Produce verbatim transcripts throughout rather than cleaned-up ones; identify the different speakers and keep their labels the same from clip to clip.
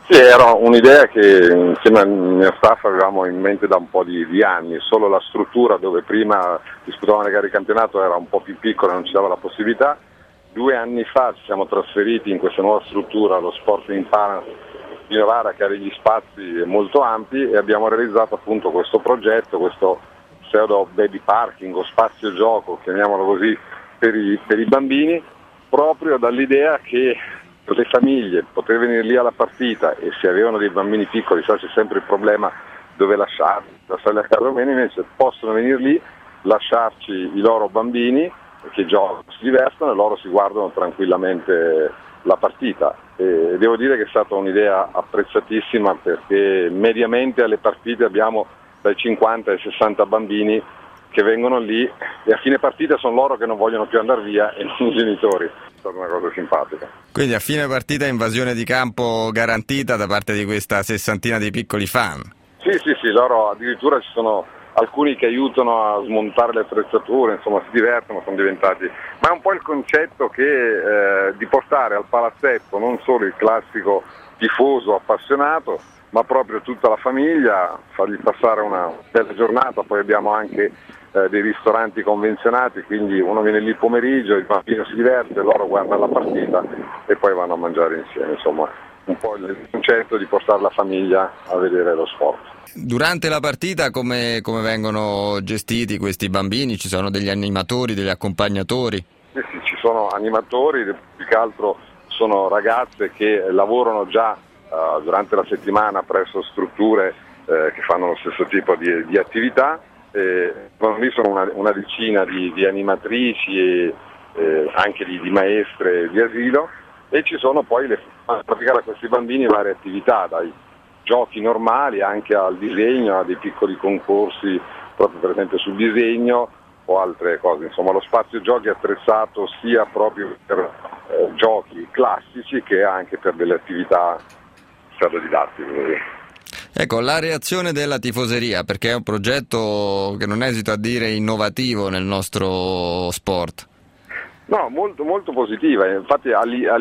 Speaker 1: Sì, era un'idea che insieme al mio staff avevamo in mente da un po' di, di anni, solo la struttura dove prima disputavamo le gare di campionato era un po' più piccola, non ci dava la possibilità. Due anni fa ci siamo trasferiti in questa nuova struttura, lo Sporting Palace di Novara, che ha degli spazi molto ampi, e abbiamo realizzato appunto questo progetto, questo pseudo baby parking o spazio gioco, chiamiamolo così, per i, per i bambini, proprio dall'idea che le famiglie poter venire lì alla partita, e se avevano dei bambini piccoli, sa, c'è sempre il problema dove lasciarli, lasciarli a casa o meno, invece possono venire lì, lasciarci i loro bambini che giocano, si divertono e loro si guardano tranquillamente la partita. E devo dire che è stata un'idea apprezzatissima, perché mediamente alle partite abbiamo dai cinquanta ai sessanta bambini che vengono lì, e a fine partita sono loro che non vogliono più andare via e non i genitori. È stata una cosa simpatica.
Speaker 2: Quindi a fine partita invasione di campo garantita da parte di questa sessantina di piccoli fan?
Speaker 1: Sì, sì, sì, loro addirittura ci sono alcuni che aiutano a smontare le attrezzature, insomma si divertono, sono diventati... Ma è un po' il concetto che eh, di portare al palazzetto non solo il classico tifoso appassionato, ma proprio tutta la famiglia, fargli passare una bella giornata. Poi abbiamo anche eh, dei ristoranti convenzionati, quindi uno viene lì il pomeriggio, il bambino si diverte, loro guardano la partita e poi vanno a mangiare insieme, insomma un po' il concetto di portare la famiglia a vedere lo sport.
Speaker 2: Durante la partita come, come vengono gestiti questi bambini? Ci sono degli animatori, degli accompagnatori?
Speaker 1: Sì, sì, ci sono animatori, più che altro sono ragazze che lavorano già uh, durante la settimana presso strutture eh, che fanno lo stesso tipo di, di attività. E lì sono una, una decina di, di animatrici e eh, anche di, di maestre di asilo, e ci sono poi le, a praticare a questi bambini varie attività, dai giochi normali anche al disegno, a dei piccoli concorsi proprio per esempio sul disegno o altre cose. Insomma, lo spazio giochi è attrezzato sia proprio per eh, giochi classici che anche per delle attività pseudodidattiche.
Speaker 2: Ecco, la reazione della tifoseria, perché è un progetto che non esito a dire innovativo nel nostro sport.
Speaker 1: No, molto, molto positiva, infatti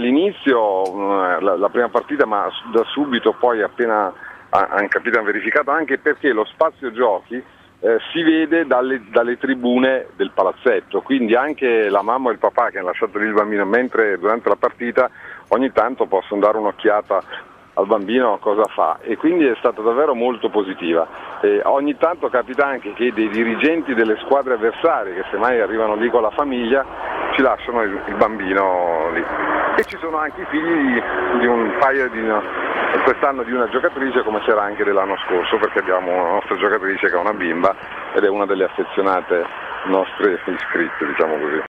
Speaker 1: all'inizio la, la prima partita, ma da subito poi appena hanno capito, hanno verificato anche perché lo spazio giochi eh, si vede dalle, dalle tribune del palazzetto, quindi anche la mamma e il papà che hanno lasciato lì il bambino mentre durante la partita ogni tanto possono dare un'occhiata al bambino cosa fa, e quindi è stata davvero molto positiva. E ogni tanto capita anche che dei dirigenti delle squadre avversarie, che semmai arrivano lì con la famiglia, ci lasciano il, il bambino lì. E ci sono anche i figli di, di un paio di quest'anno di una giocatrice, come c'era anche dell'anno scorso, perché abbiamo una nostra giocatrice che è una bimba ed è una delle affezionate nostre iscritte, diciamo così.